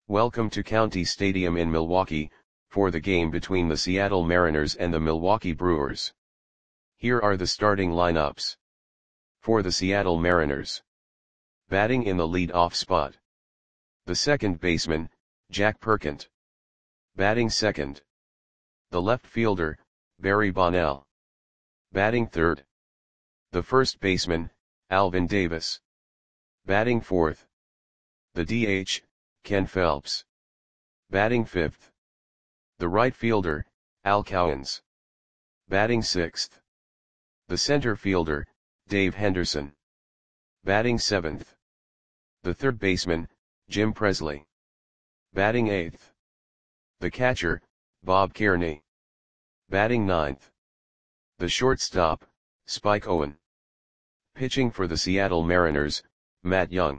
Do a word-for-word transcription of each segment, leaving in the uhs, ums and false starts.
Welcome to County Stadium in Milwaukee, for the game between the Seattle Mariners and the Milwaukee Brewers. Here are the starting lineups. For the Seattle Mariners. Batting in the lead-off spot. The second baseman, Jack Perkent. Batting second. The left fielder, Barry Bonnell. Batting third. The first baseman, Alvin Davis. Batting fourth. The D H, Ken Phelps. Batting fifth. The right fielder, Al Cowens. Batting sixth. The center fielder, Dave Henderson. Batting seventh. The third baseman, Jim Presley. Batting eighth. The catcher, Bob Kearney. Batting ninth. The shortstop, Spike Owen. Pitching for the Seattle Mariners, Matt Young.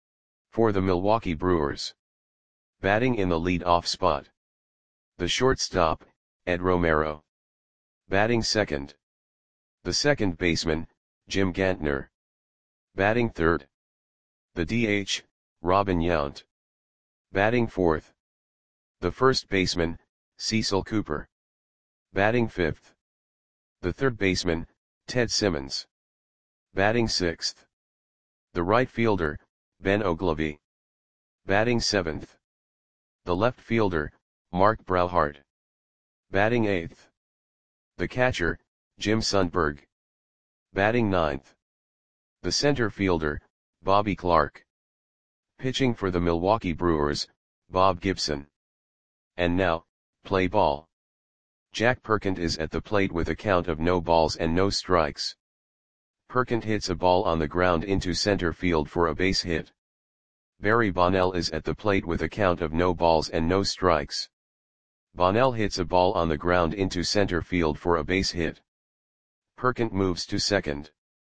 For the Milwaukee Brewers. Batting in the lead-off spot. The shortstop, Ed Romero. Batting second. The second baseman, Jim Gantner. Batting third. The D H, Robin Yount. Batting fourth. The first baseman, Cecil Cooper. Batting fifth. The third baseman, Ted Simmons. Batting sixth. The right fielder, Ben Oglivie. Batting seventh. The left fielder, Mark Brauhart. Batting eighth. The catcher, Jim Sundberg. Batting ninth. The center fielder, Bobby Clarke. Pitching for the Milwaukee Brewers, Bob Gibson. And now, play ball. Jack Perkent is at the plate with a count of no balls and no strikes. Perkent hits a ball on the ground into center field for a base hit. Barry Bonnell is at the plate with a count of no balls and no strikes. Bonnell hits a ball on the ground into center field for a base hit. Perkent moves to second.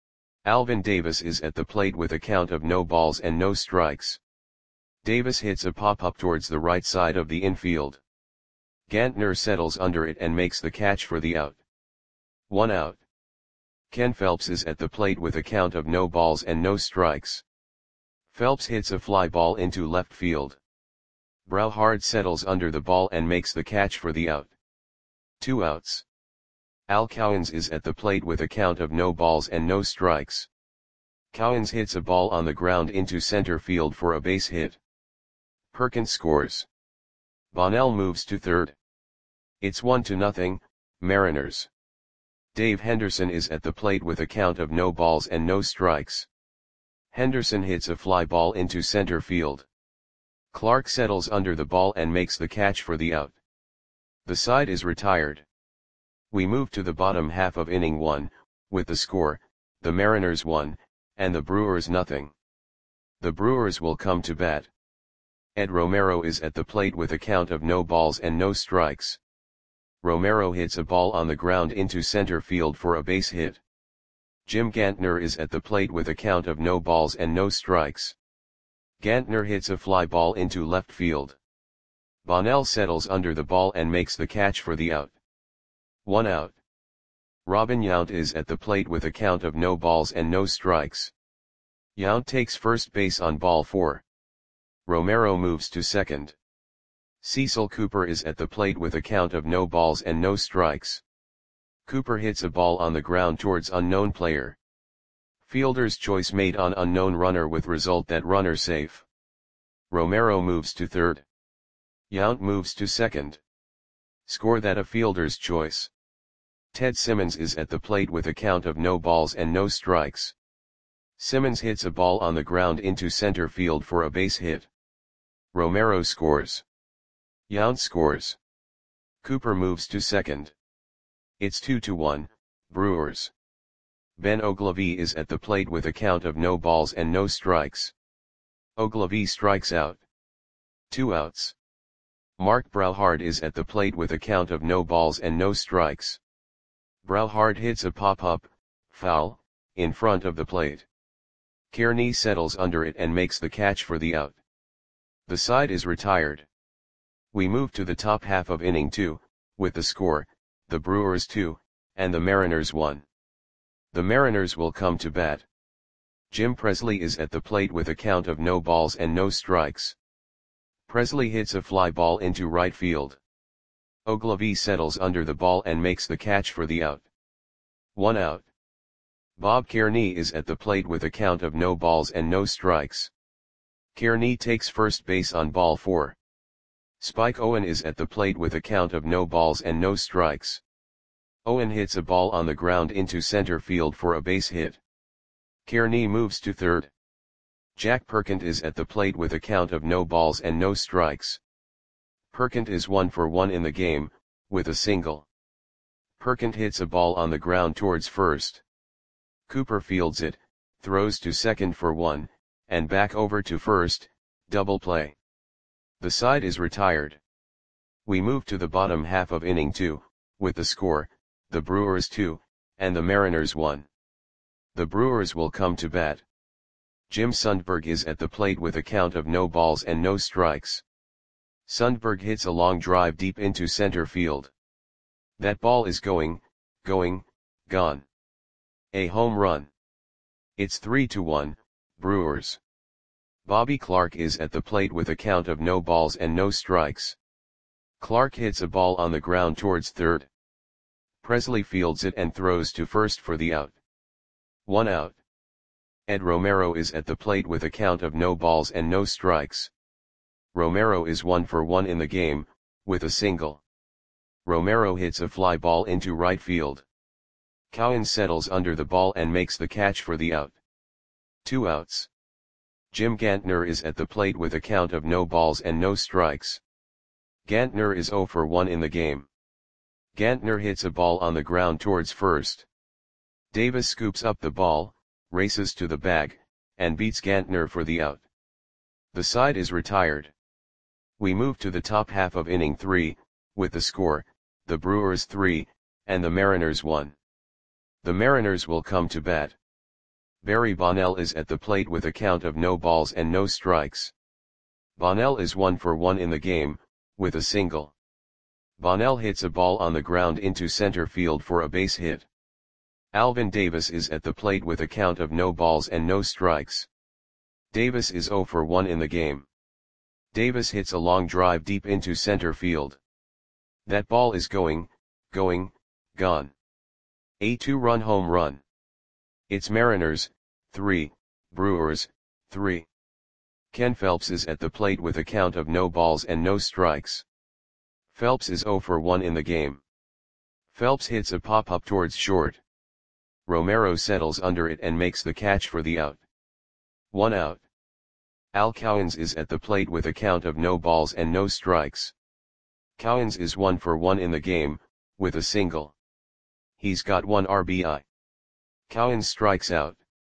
Alvin Davis is at the plate with a count of no balls and no strikes. Davis hits a pop-up towards the right side of the infield. Gantner settles under it and makes the catch for the out. One out. Ken Phelps is at the plate with a count of no balls and no strikes. Phelps hits a fly ball into left field. Brauhart settles under the ball and makes the catch for the out. Two outs. Al Cowens is at the plate with a count of no balls and no strikes. Cowens hits a ball on the ground into center field for a base hit. Perkent scores. Bonnell moves to third. It's one to nothing, Mariners. Dave Henderson is at the plate with a count of no balls and no strikes. Henderson hits a fly ball into center field. Clarke settles under the ball and makes the catch for the out. The side is retired. We move to the bottom half of inning one, with the score, the Mariners one, and the Brewers nothing. The Brewers will come to bat. Ed Romero is at the plate with a count of no balls and no strikes. Romero hits a ball on the ground into center field for a base hit. Jim Gantner is at the plate with a count of no balls and no strikes. Gantner hits a fly ball into left field. Bonnell settles under the ball and makes the catch for the out. One out. Robin Yount is at the plate with a count of no balls and no strikes. Yount takes first base on ball four. Romero moves to second. Cecil Cooper is at the plate with a count of no balls and no strikes. Cooper hits a ball on the ground towards unknown player. Fielder's choice made on unknown runner with result that runner safe. Romero moves to third. Yount moves to second. Score that a fielder's choice. Ted Simmons is at the plate with a count of no balls and no strikes. Simmons hits a ball on the ground into center field for a base hit. Romero scores. Yount scores. Cooper moves to second. It's two to one, Brewers. Ben Oglivie is at the plate with a count of no balls and no strikes. Oglivie strikes out. Two outs. Mark Brauhart is at the plate with a count of no balls and no strikes. Brauhart hits a pop-up, foul, in front of the plate. Kearney settles under it and makes the catch for the out. The side is retired. We move to the top half of inning two, with the score, the Brewers two, and the Mariners one. The Mariners will come to bat. Jim Presley is at the plate with a count of no balls and no strikes. Presley hits a fly ball into right field. Ogilvy settles under the ball and makes the catch for the out. One out. Bob Kearney is at the plate with a count of no balls and no strikes. Kearney takes first base on ball four. Spike Owen is at the plate with a count of no balls and no strikes. Owen hits a ball on the ground into center field for a base hit. Kearney moves to third. Jack Perkins is at the plate with a count of no balls and no strikes. Perkins is one for one in the game, with a single. Perkins hits a ball on the ground towards first. Cooper fields it, throws to second for one, and back over to first, double play. The side is retired. We move to the bottom half of inning two, with the score, the Brewers two, and the Mariners one. The Brewers will come to bat. Jim Sundberg is at the plate with a count of no balls and no strikes. Sundberg hits a long drive deep into center field. That ball is going, going, gone. A home run. It's three to one, Brewers. Bobby Clark is at the plate with a count of no balls and no strikes. Clark hits a ball on the ground towards third. Presley fields it and throws to first for the out. One out. Ed Romero is at the plate with a count of no balls and no strikes. Romero is one for one in the game, with a single. Romero hits a fly ball into right field. Cowan settles under the ball and makes the catch for the out. Two outs. Jim Gantner is at the plate with a count of no balls and no strikes. Gantner is zero for one in the game. Gantner hits a ball on the ground towards first. Davis scoops up the ball, races to the bag, and beats Gantner for the out. The side is retired. We move to the top half of inning three, with the score, the Brewers three, and the Mariners one. The Mariners will come to bat. Barry Bonnell is at the plate with a count of no balls and no strikes. Bonnell is one for one in the game, with a single. Bonnell hits a ball on the ground into center field for a base hit. Alvin Davis is at the plate with a count of no balls and no strikes. Davis is zero for one in the game. Davis hits a long drive deep into center field. That ball is going, going, gone. A two-run home run. It's Mariners, three, Brewers, three. Ken Phelps is at the plate with a count of no balls and no strikes. Phelps is zero for one in the game. Phelps hits a pop-up towards short. Romero settles under it and makes the catch for the out. One out. Al Cowens is at the plate with a count of no balls and no strikes. Cowens is one for one in the game, with a single. He's got one R B I. Cowens strikes out.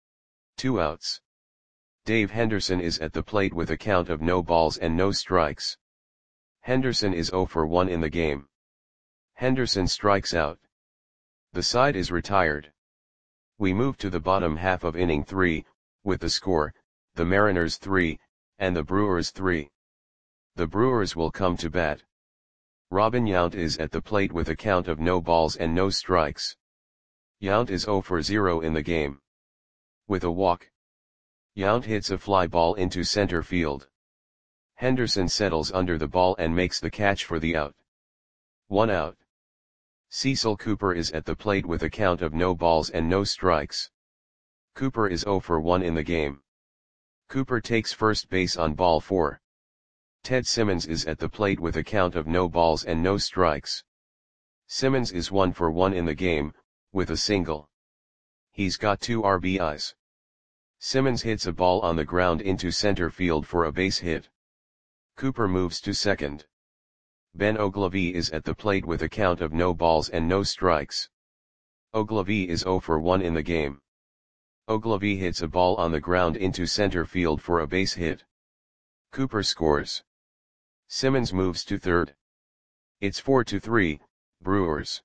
Two outs. Dave Henderson is at the plate with a count of no balls and no strikes. Henderson is zero for one in the game. Henderson strikes out. The side is retired. We move to the bottom half of inning three, with the score, the Mariners three, and the Brewers three. The Brewers will come to bat. Robin Yount is at the plate with a count of no balls and no strikes. Yount is zero for zero in the game. With a walk. Yount hits a fly ball into center field. Henderson settles under the ball and makes the catch for the out. One out. Cecil Cooper is at the plate with a count of no balls and no strikes. Cooper is zero for one in the game. Cooper takes first base on ball four. Ted Simmons is at the plate with a count of no balls and no strikes. Simmons is one for one in the game, with a single. He's got two R B Is. Simmons hits a ball on the ground into center field for a base hit. Cooper moves to second. Ben Ogilvy is at the plate with a count of no balls and no strikes. Ogilvy is zero for one in the game. Ogilvy hits a ball on the ground into center field for a base hit. Cooper scores. Simmons moves to third. It's four to three, Brewers.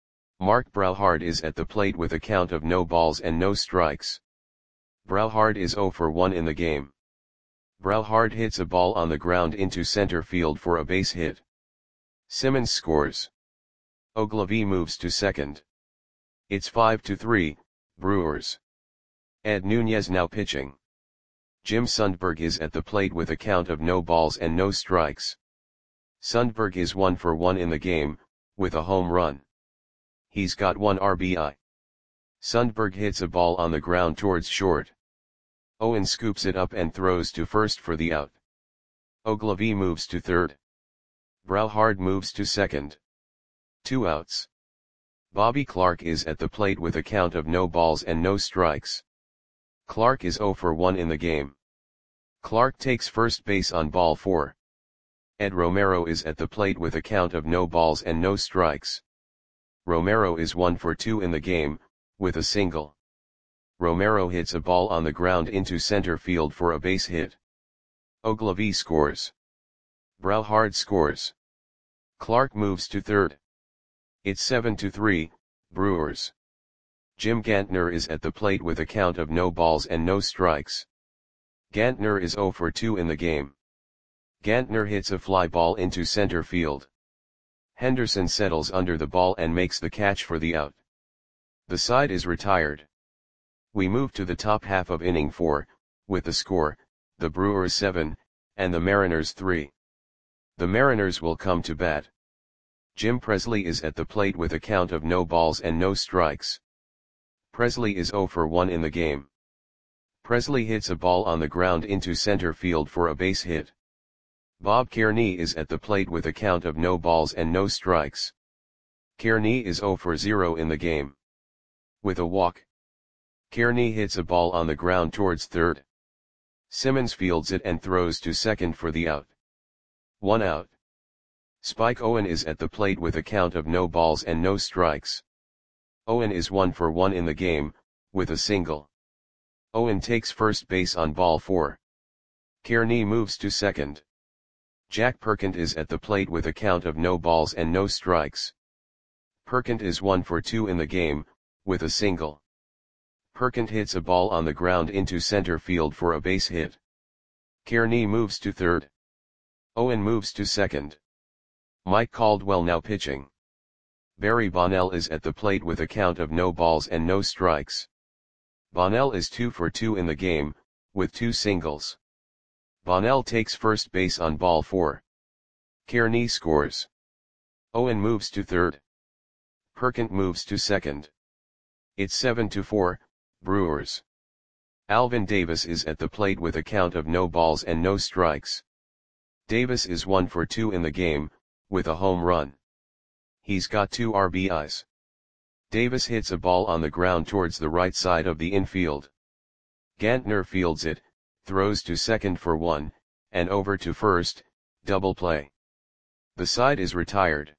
Mark Brauhard is at the plate with a count of no balls and no strikes. Brauhard is zero for one in the game. Brauhard hits a ball on the ground into center field for a base hit. Simmons scores. Ogilvy moves to second. It's five to three, Brewers. Ed Nunez now pitching. Jim Sundberg is at the plate with a count of no balls and no strikes. Sundberg is one for one in the game, with a home run. He's got one R B I. Sundberg hits a ball on the ground towards short. Owen scoops it up and throws to first for the out. Ogilvie moves to third. Browhard moves to second. Two outs. Bobby Clark is at the plate with a count of no balls and no strikes. Clark is zero for one in the game. Clark takes first base on ball four. Ed Romero is at the plate with a count of no balls and no strikes. Romero is one for two in the game, with a single. Romero hits a ball on the ground into center field for a base hit. Ogilvie scores. Browhard scores. Clark moves to third. It's seven to three, Brewers. Jim Gantner is at the plate with a count of no balls and no strikes. Gantner is zero for two in the game. Gantner hits a fly ball into center field. Henderson settles under the ball and makes the catch for the out. The side is retired. We move to the top half of inning four, with the score, the Brewers seven, and the Mariners three. The Mariners will come to bat. Jim Presley is at the plate with a count of no balls and no strikes. Presley is zero for one in the game. Presley hits a ball on the ground into center field for a base hit. Bob Kearney is at the plate with a count of no balls and no strikes. Kearney is zero for zero in the game. With a walk. Kearney hits a ball on the ground towards third. Simmons fields it and throws to second for the out. One out. Spike Owen is at the plate with a count of no balls and no strikes. Owen is one for one in the game, with a single. Owen takes first base on ball four. Kearney moves to second. Jack Perkins is at the plate with a count of no balls and no strikes. Perkins is one for two in the game, with a single. Perkins hits a ball on the ground into center field for a base hit. Kearney moves to third. Owen moves to second. Mike Caldwell now pitching. Barry Bonnell is at the plate with a count of no balls and no strikes. Bonnell is two for two in the game, with two singles. Bonnell takes first base on ball four. Kearney scores. Owen moves to third. Perkins moves to second. It's seven to four, Brewers. Alvin Davis is at the plate with a count of no balls and no strikes. Davis is one for two in the game, with a home run. He's got two R B Is. Davis hits a ball on the ground towards the right side of the infield. Gantner fields it, throws to second for one, and over to first, double play. The side is retired.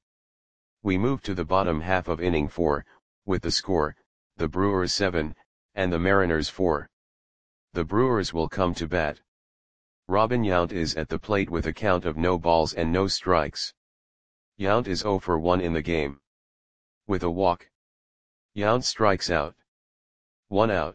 We move to the bottom half of inning four, with the score, the Brewers seven, and the Mariners four. The Brewers will come to bat. Robin Yount is at the plate with a count of no balls and no strikes. Yount is zero for one in the game. With a walk. Yount strikes out. One out.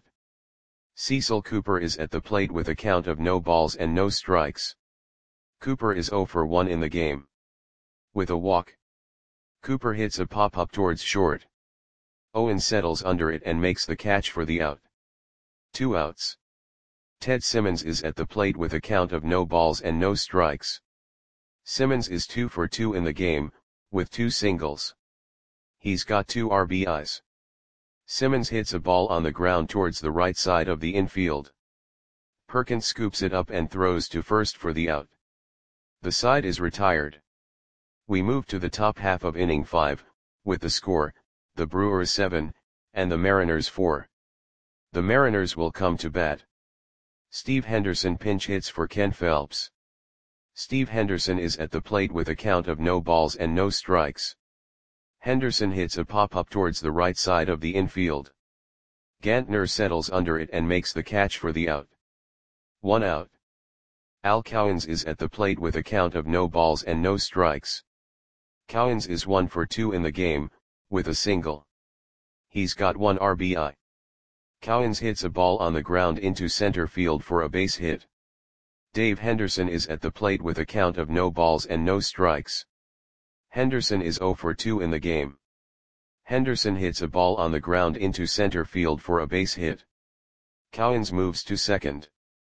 Cecil Cooper is at the plate with a count of no balls and no strikes. Cooper is zero for one in the game. With a walk. Cooper hits a pop-up towards short. Owen settles under it and makes the catch for the out. Two outs. Ted Simmons is at the plate with a count of no balls and no strikes. Simmons is two for two in the game, with two singles. He's got two R B Is. Simmons hits a ball on the ground towards the right side of the infield. Perkins scoops it up and throws to first for the out. The side is retired. We move to the top half of inning five, with the score, the Brewers seven, and the Mariners four. The Mariners will come to bat. Steve Henderson pinch hits for Ken Phelps. Steve Henderson is at the plate with a count of no balls and no strikes. Henderson hits a pop-up towards the right side of the infield. Gantner settles under it and makes the catch for the out. One out. Al Cowens is at the plate with a count of no balls and no strikes. Cowens is one for two in the game, with a single. He's got one R B I. Cowens hits a ball on the ground into center field for a base hit. Dave Henderson is at the plate with a count of no balls and no strikes. Henderson is zero for two in the game. Henderson hits a ball on the ground into center field for a base hit. Cowens moves to second.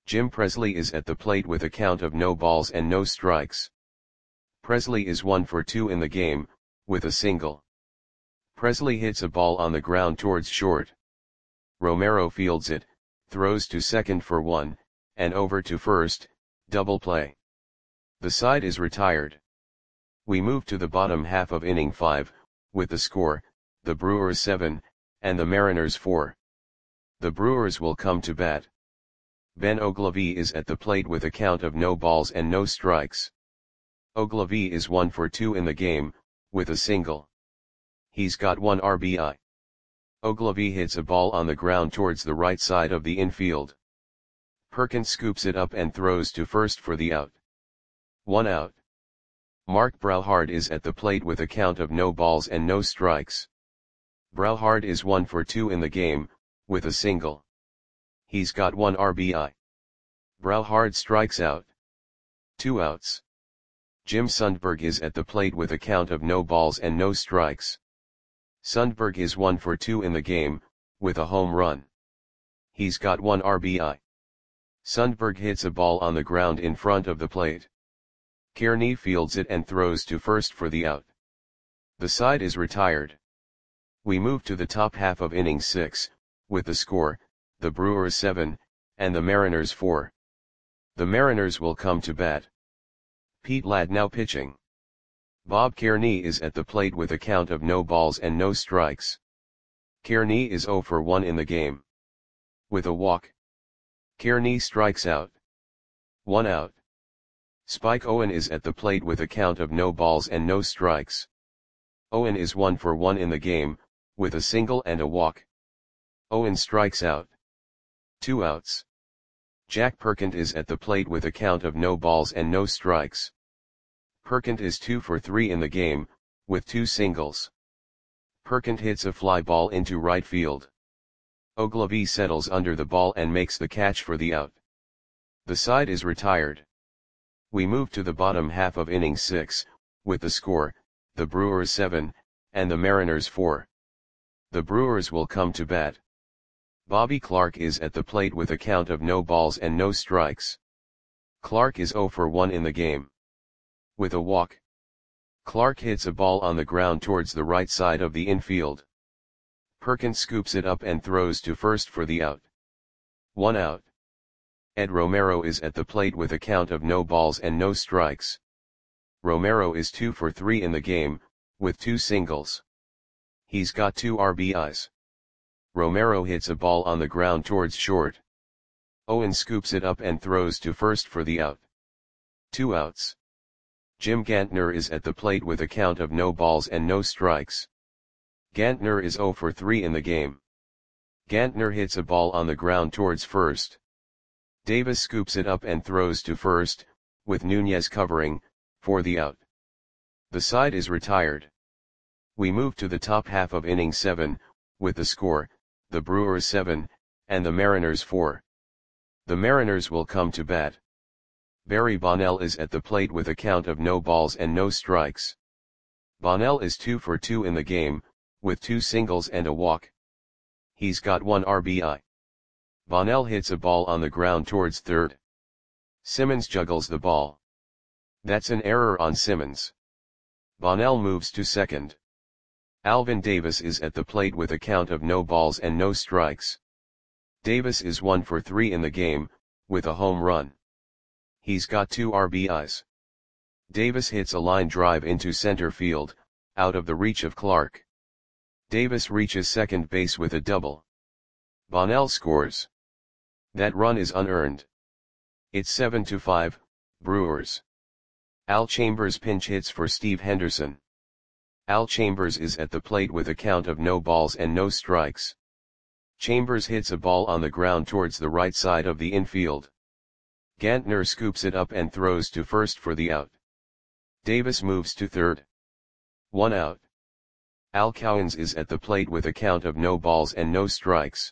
Jim Presley is at the plate with a count of no balls and no strikes. Presley is one for two in the game, with a single. Presley hits a ball on the ground towards short. Romero fields it, throws to second for one, and over to first, double play. The side is retired. We move to the bottom half of inning five, with the score, the Brewers seven, and the Mariners four. The Brewers will come to bat. Ben Oglivie is at the plate with a count of no balls and no strikes. Oglivie is one for two in the game, with a single. He's got one R B I. Oglivie hits a ball on the ground towards the right side of the infield. Perkins scoops it up and throws to first for the out. One out. Mark Brouhard is at the plate with a count of no balls and no strikes. Brouhard is one for two in the game, with a single. He's got one R B I. Brouhard strikes out. Two outs. Jim Sundberg is at the plate with a count of no balls and no strikes. Sundberg is one for two in the game, with a home run. He's got one R B I. Sundberg hits a ball on the ground in front of the plate. Kearney fields it and throws to first for the out. The side is retired. We move to the top half of inning six, with the score, the Brewers seven, and the Mariners four. The Mariners will come to bat. Pete Ladd now pitching. Bob Kearney is at the plate with a count of no balls and no strikes. Kearney is zero for one in the game. With a walk. Kearney strikes out. One out. Spike Owen is at the plate with a count of no balls and no strikes. Owen is one for one in the game, with a single and a walk. Owen strikes out. Two outs. Jack Perkins is at the plate with a count of no balls and no strikes. Perkins is two for three in the game, with two singles. Perkins hits a fly ball into right field. Oglivie settles under the ball and makes the catch for the out. The side is retired. We move to the bottom half of inning six, with the score, the Brewers seven, and the Mariners four. The Brewers will come to bat. Bobby Clark is at the plate with a count of no balls and no strikes. Clark is zero for one in the game. With a walk. Clark hits a ball on the ground towards the right side of the infield. Perkins scoops it up and throws to first for the out. One out. Ed Romero is at the plate with a count of no balls and no strikes. Romero is two for three in the game, with two singles. He's got two R B Is. Romero hits a ball on the ground towards short. Owen scoops it up and throws to first for the out. Two outs. Jim Gantner is at the plate with a count of no balls and no strikes. Gantner is zero for three in the game. Gantner hits a ball on the ground towards first. Davis scoops it up and throws to first, with Nunez covering, for the out. The side is retired. We move to the top half of inning seven, with the score, the Brewers seven, and the Mariners four. The Mariners will come to bat. Barry Bonnell is at the plate with a count of no balls and no strikes. Bonnell is two for two in the game, with two singles and a walk. He's got one R B I. Bonnell hits a ball on the ground towards third. Simmons juggles the ball. That's an error on Simmons. Bonnell moves to second. Alvin Davis is at the plate with a count of no balls and no strikes. Davis is one for three in the game, with a home run. He's got two R B Is. Davis hits a line drive into center field, out of the reach of Clark. Davis reaches second base with a double. Bonnell scores. That run is unearned. It's seven to five, Brewers. Al Chambers pinch hits for Steve Henderson. Al Chambers is at the plate with a count of no balls and no strikes. Chambers hits a ball on the ground towards the right side of the infield. Gantner scoops it up and throws to first for the out. Davis moves to third. One out. Al Cowens is at the plate with a count of no balls and no strikes.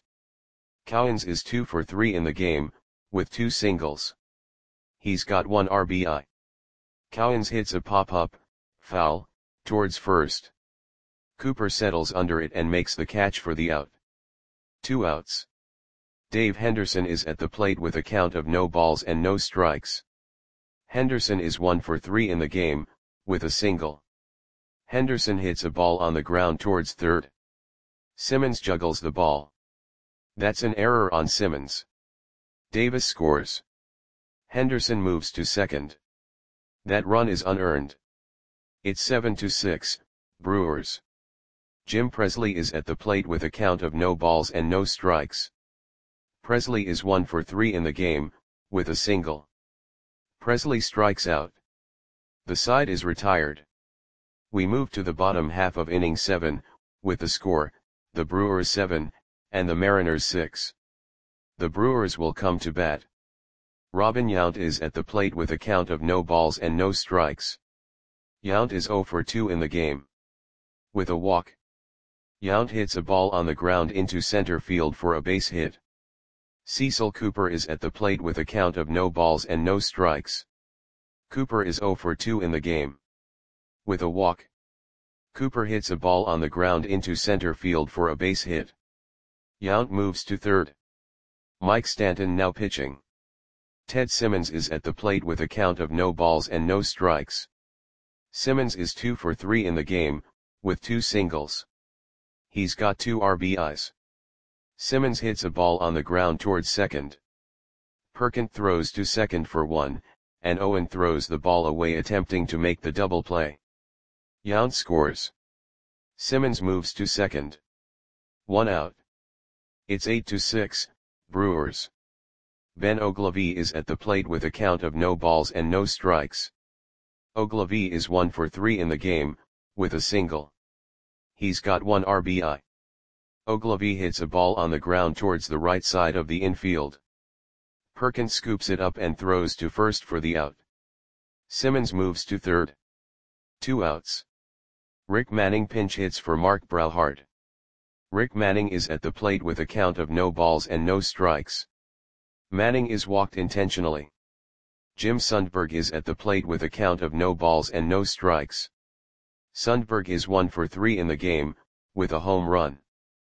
Cowens is two for three in the game, with two singles. He's got one R B I. Cowens hits a pop-up, foul, towards first. Cooper settles under it and makes the catch for the out. Two outs. Dave Henderson is at the plate with a count of no balls and no strikes. Henderson is one for three in the game, with a single. Henderson hits a ball on the ground towards third. Simmons juggles the ball. That's an error on Simmons. Davis scores. Henderson moves to second. That run is unearned. It's seven to six, Brewers. Jim Presley is at the plate with a count of no balls and no strikes. Presley is one for three in the game, with a single. Presley strikes out. The side is retired. We move to the bottom half of inning seven, with the score, the Brewers seven, and the Mariners six. The Brewers will come to bat. Robin Yount is at the plate with a count of no balls and no strikes. Yount is zero for two in the game. With a walk. Yount hits a ball on the ground into center field for a base hit. Cecil Cooper is at the plate with a count of no balls and no strikes. Cooper is zero for two in the game. With a walk. Cooper hits a ball on the ground into center field for a base hit. Yount moves to third. Mike Stanton now pitching. Ted Simmons is at the plate with a count of no balls and no strikes. Simmons is two for three in the game, with two singles. He's got two R B Is. Simmons hits a ball on the ground towards second. Perkins throws to second for one, and Owen throws the ball away attempting to make the double play. Yount scores. Simmons moves to second. One out. It's eight to six, Brewers. Ben Oglivie is at the plate with a count of no balls and no strikes. Oglivie is one for three in the game, with a single. He's got one R B I. Oglivie hits a ball on the ground towards the right side of the infield. Perkins scoops it up and throws to first for the out. Simmons moves to third. Two outs. Rick Manning pinch hits for Mark Brauhart. Rick Manning is at the plate with a count of no balls and no strikes. Manning is walked intentionally. Jim Sundberg is at the plate with a count of no balls and no strikes. Sundberg is one for three in the game, with a home run.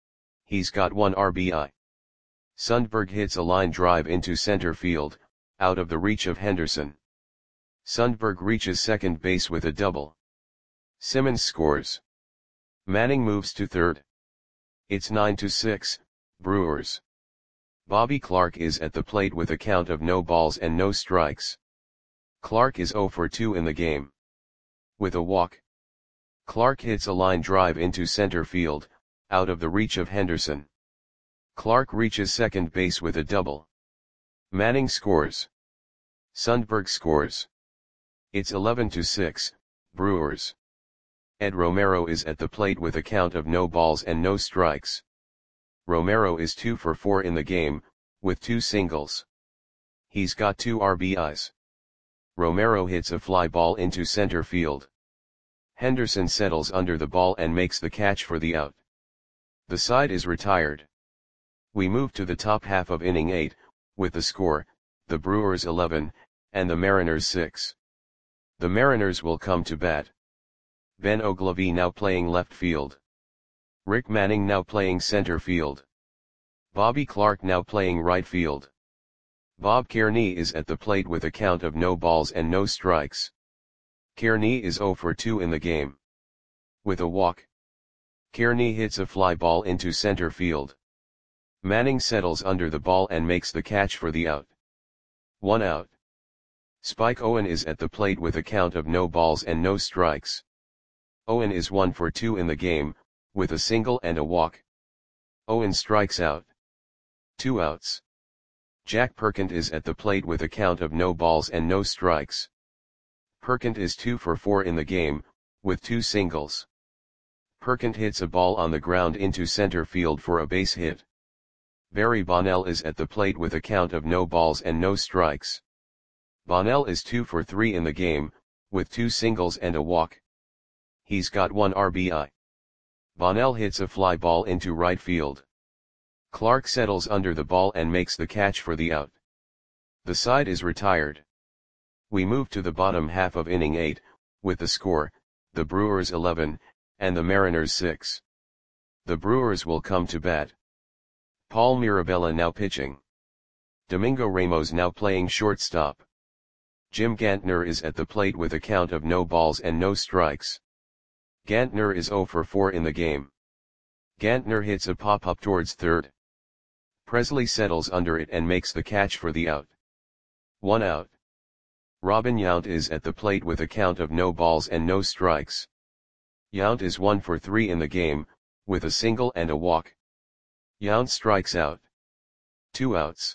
He's got one R B I. Sundberg hits a line drive into center field, out of the reach of Henderson. Sundberg reaches second base with a double. Simmons scores. Manning moves to third. It's nine to six, Brewers. Bobby Clark is at the plate with a count of no balls and no strikes. Clark is zero for two in the game. With a walk. Clark hits a line drive into center field, out of the reach of Henderson. Clark reaches second base with a double. Manning scores. Sundberg scores. It's eleven to six, Brewers. Ed Romero is at the plate with a count of no balls and no strikes. Romero is two for four in the game, with two singles. He's got two R B Is. Romero hits a fly ball into center field. Henderson settles under the ball and makes the catch for the out. The side is retired. We move to the top half of inning eight, with the score, the Brewers eleven, and the Mariners six. The Mariners will come to bat. Ben Oglivie now playing left field. Rick Manning now playing center field. Bobby Clark now playing right field. Bob Kearney is at the plate with a count of no balls and no strikes. Kearney is zero for two in the game. With a walk. Kearney hits a fly ball into center field. Manning settles under the ball and makes the catch for the out. One out. Spike Owen is at the plate with a count of no balls and no strikes. Owen is one for two in the game, with a single and a walk. Owen strikes out. Two outs. Jack Perkins is at the plate with a count of no balls and no strikes. Perkins is two for four in the game, with two singles. Perkins hits a ball on the ground into center field for a base hit. Barry Bonnell is at the plate with a count of no balls and no strikes. Bonnell is two for three in the game, with two singles and a walk. He's got one R B I. Bonnell hits a fly ball into right field. Clark settles under the ball and makes the catch for the out. The side is retired. We move to the bottom half of inning eight, with the score, the Brewers eleven, and the Mariners six. The Brewers will come to bat. Paul Mirabella now pitching. Domingo Ramos now playing shortstop. Jim Gantner is at the plate with a count of no balls and no strikes. Gantner is zero for four in the game. Gantner hits a pop-up towards third. Presley settles under it and makes the catch for the out. One out. Robin Yount is at the plate with a count of no balls and no strikes. Yount is one for three in the game, with a single and a walk. Yount strikes out. Two outs.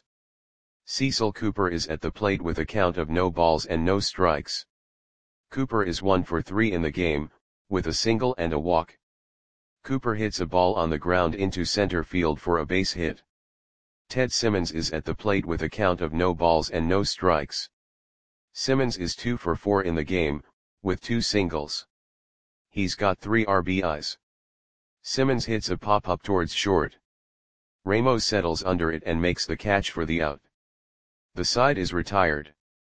Cecil Cooper is at the plate with a count of no balls and no strikes. Cooper is one for three in the game, with a single and a walk. Cooper hits a ball on the ground into center field for a base hit. Ted Simmons is at the plate with a count of no balls and no strikes. Simmons is two for four in the game, with two singles. He's got three R B Is. Simmons hits a pop-up towards short. Ramos settles under it and makes the catch for the out. The side is retired.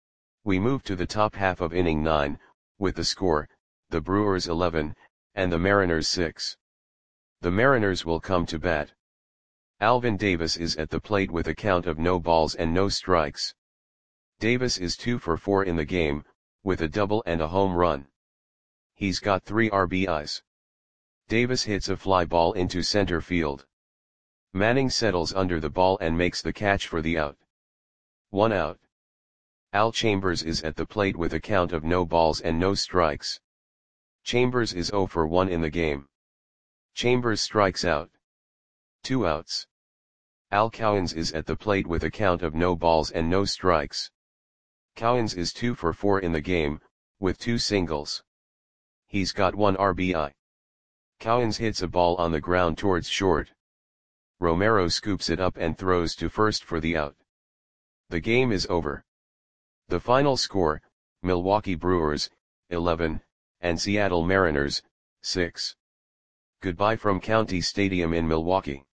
We move to the top half of inning nine, with the score, the Brewers eleven, and the Mariners six. The Mariners will come to bat. Alvin Davis is at the plate with a count of no balls and no strikes. Davis is two for four in the game, with a double and a home run. He's got three R B Is. Davis hits a fly ball into center field. Manning settles under the ball and makes the catch for the out. One out. Al Chambers is at the plate with a count of no balls and no strikes. Chambers is zero for one in the game. Chambers strikes out. Two outs. Al Cowens is at the plate with a count of no balls and no strikes. Cowens is two for four in the game, with two singles. He's got one R B I. Cowens hits a ball on the ground towards short. Romero scoops it up and throws to first for the out. The game is over. The final score, Milwaukee Brewers, eleven, and Seattle Mariners, six. Goodbye from County Stadium in Milwaukee.